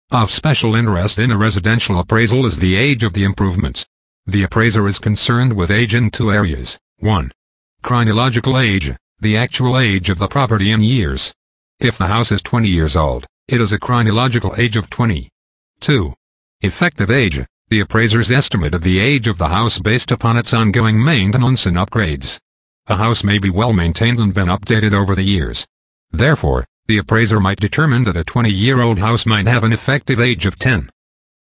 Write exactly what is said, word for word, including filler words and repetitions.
Of special interest in a residential appraisal is the age of the improvements. The appraiser is concerned with age in two areas. one. Chronological age, the actual age of the property in years. If the house is twenty years old, it is a chronological age of twenty. two. Effective age, the appraiser's estimate of the age of the house based upon its ongoing maintenance and upgrades. A house may be well maintained and been updated over the years. Therefore, the appraiser might determine that a twenty-year-old house might have an effective age of ten.